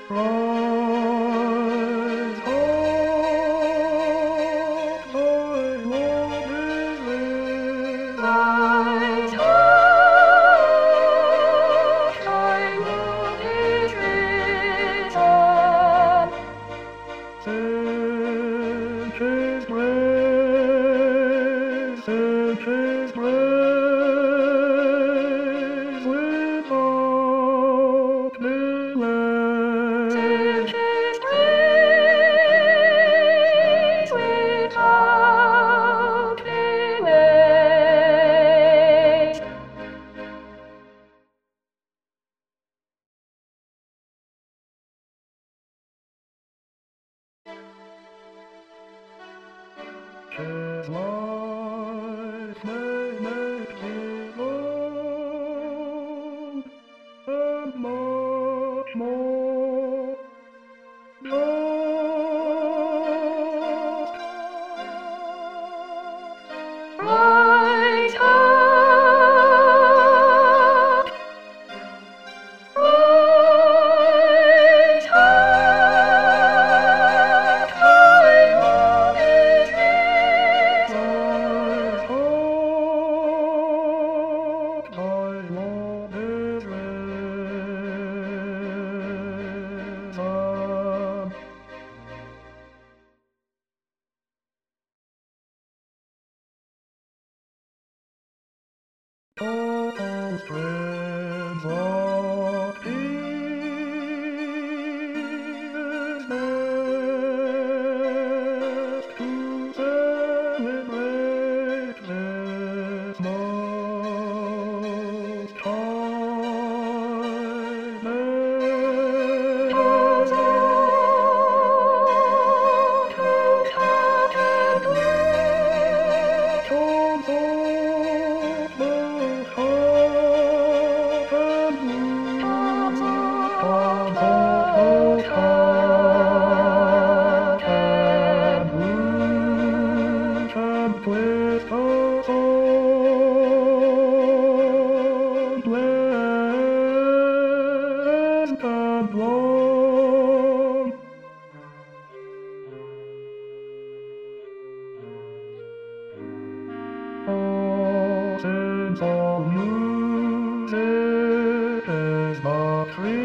Rise up, thy Lord is risen. Rise up, thy Lord is risen. Such is grace, such is grace, without delay. Such is grace without delay. His life may make me known, and much more. Rise up, rise up, thy Lord is risen. Rise up, thy Lord is risen. Total streams of peace nest to celebrate this most high day. Toss out, toss out and win. Tones of most heart and blue. Toss out, Tones of toss most out heart and and blue. And twist us on, blessed and long. Oh, since all music is not free,